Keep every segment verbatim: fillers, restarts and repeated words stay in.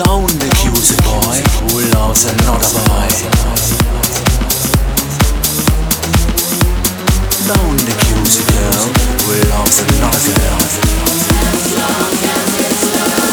Don't accuse a boy who loves another boy. Don't accuse a girl who loves another girl. As long as it's love.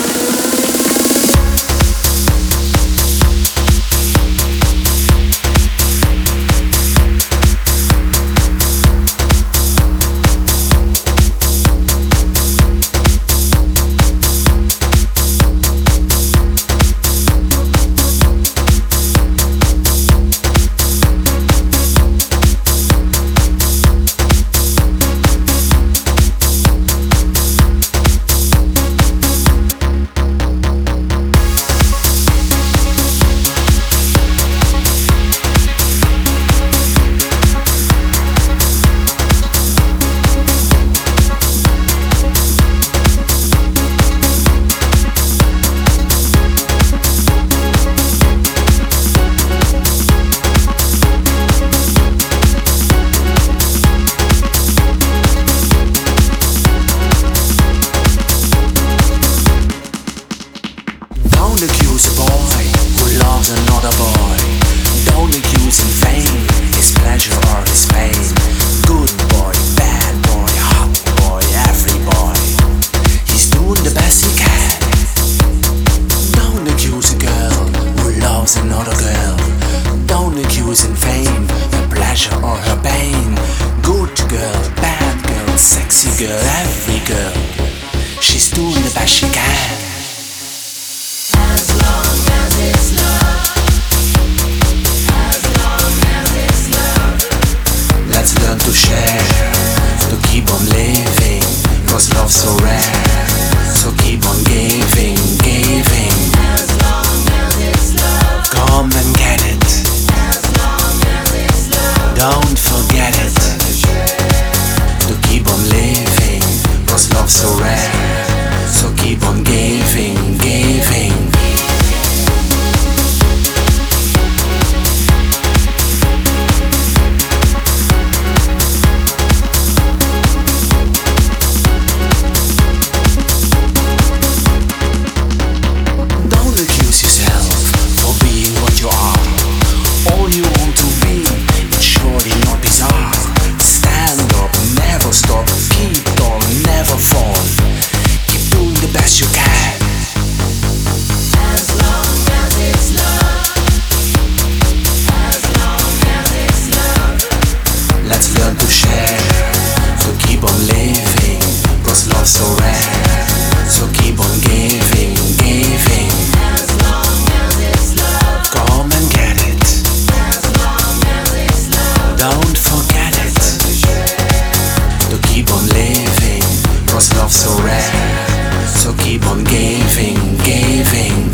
Don't accuse a boy who loves another boy. Don't accuse in vain his pleasure or his pain. Good boy, bad boy, hot boy, every boy, he's doing the best he can. Don't accuse a girl who loves another girl. Don't accuse in vain her pleasure or her pain. Good girl, bad girl, sexy girl, every girl, she's doing the best she can. As long as it's love. As long as it's love. Let's learn to share, to keep on living, cause love's so rare. So keep on giving, giving. As long as it's love. Come and get it. As long as it's love. Don't forget it. To keep on living, cause love's so rare. So keep on giving, giving. Let's learn to share, so keep on living, cause love's so rare. So keep on giving, giving. As long as it's love. Come and get it. As long as it's love. Don't forget it. To keep on living, cause love's so rare. So keep on giving, giving.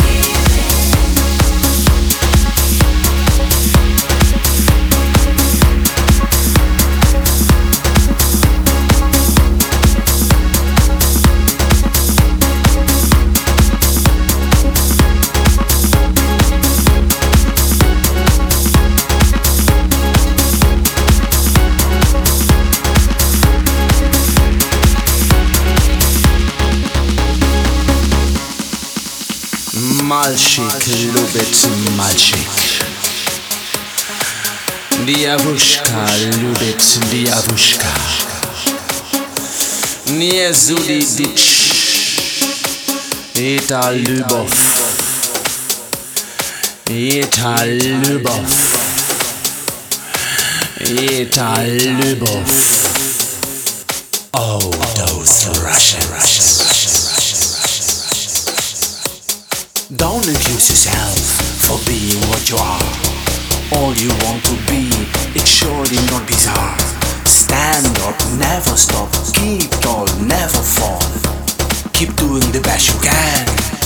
Malchik, lubit malchik. Diavushka, lubit diavushka. Nie zudidic. Eta lubov. Eta lubov. Eta lubov. Oh, those Russians. Don't accuse yourself for being what you are. All you want to be, it's surely not bizarre. Stand up, never stop, keep tall, never fall. Keep doing the best you can.